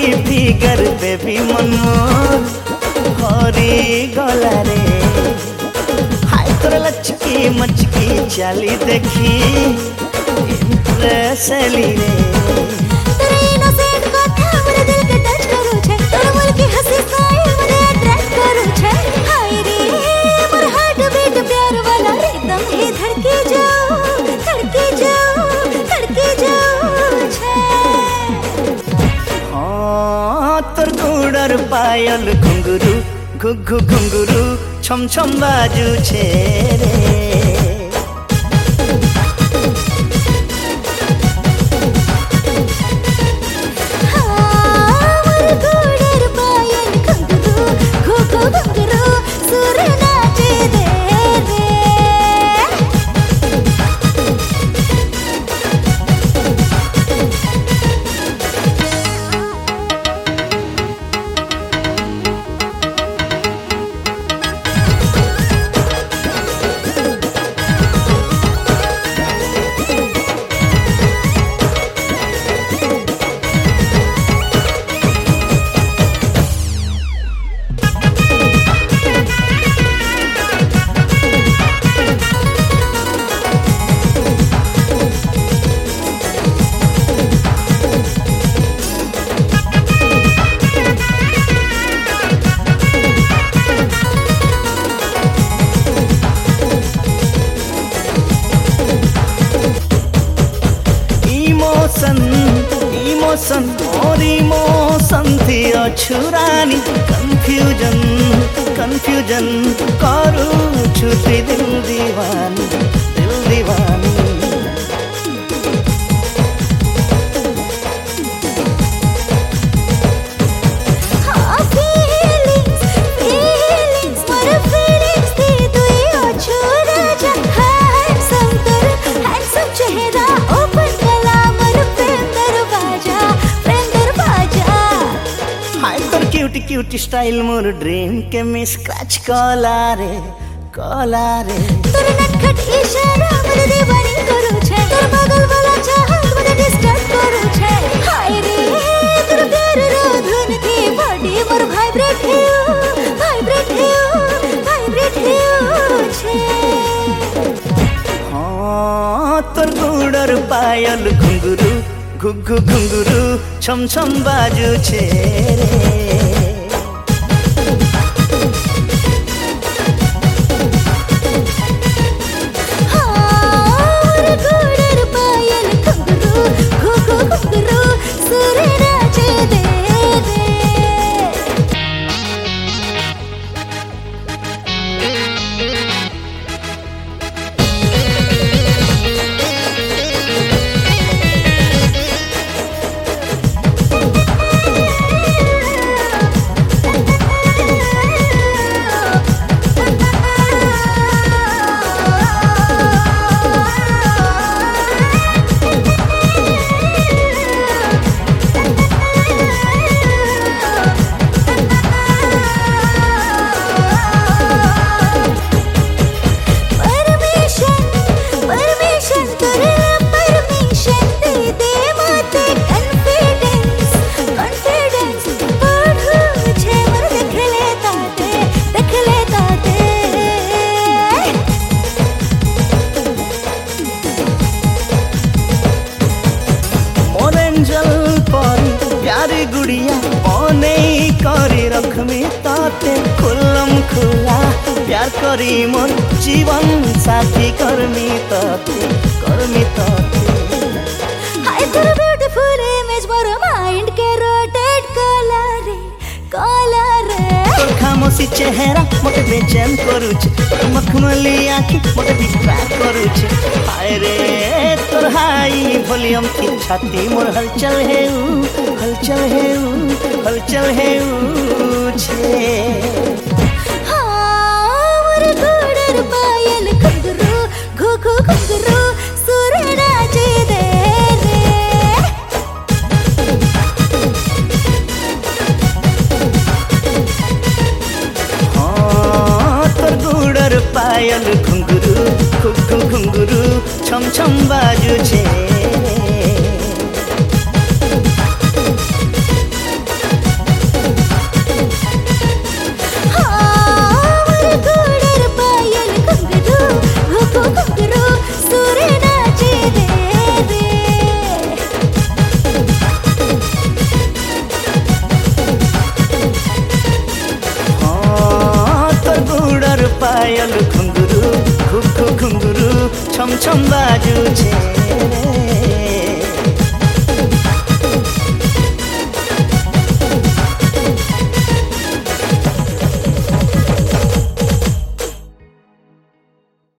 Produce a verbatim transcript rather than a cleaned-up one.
Figure baby मन मोर हरी गला रे हाय तोर लचकी मचकी चाली देखी इम्प्रेस ली रे तेरे इनोसेंट कथा मोर दिल के टच करू छे तोर मोर की हंसी स्माइल मुझे अट्रैक्ट करू छे हाय रे मोर हार्ट बीट प्यार वाला रिदम ही धड़के जाओ धड़के जाओ धड़के जाओ छे हाँ तोर गुड़र पायल घुंगरू घुघु घुंगरू छम छम बाजू छे रे इमोशन और इमोशन थी अछुरानी कंफ्यूजन कंफ्यूजन करू छुट्टी दिल दीवानी दिल दीवानी हाँ फीलिंग्स फीलिंग्स मोर फीलिंग्स थी तू अछुरा जा हैंडसम कर हैंडसम चेहरा ओपन क्यूटी क्यूटी स्टाइल मोर ड्रीम के में स्क्रैच कला रे कला रे तोर नटखट इशारा मुझे दीवानी करू छे तोर बगल वाला चाहत मुझे डिस्टर्ब करू छे हाय रे तोर प्यार रो धुन थी बॉडी मोर वाइब्रेट है वाइब्रेट है वाइब्रेट है छे हाँ तोर गुड़र पायल घुंगरू घुघु घुंगरू छम छम बाजू छे रे प्यारी गुड़िया बने करी रखमी ताते खुलम खुला प्यार करी मोर जीवन साथी करमी ताते करमी ताते हाय तोर ब्यूटीफुल इमेज मोर माइंड के रोटेट कला रे कला रे तोर खामोशी चेहरा मोटे बेचैन करू छे तोर मखमली आँखी मोटे डिस्ट्रैक्ट करू छे हाय रे तोर हाई वॉल्यूम की छाती मोर हलचल है हलचल है हलचल है छे हाँ मोर गुड़र पायल घुंगरू घुघु घुंगरू सुर नाचे दे रे हाँ तोर गुड़र पायल घुंगरू घुघु घुंगरू छम छम बाजू छे। ચાલુ ઘુંઘરું ખૂબ ખૂબ ઘુંઘરું છમ છમ બાજુ છે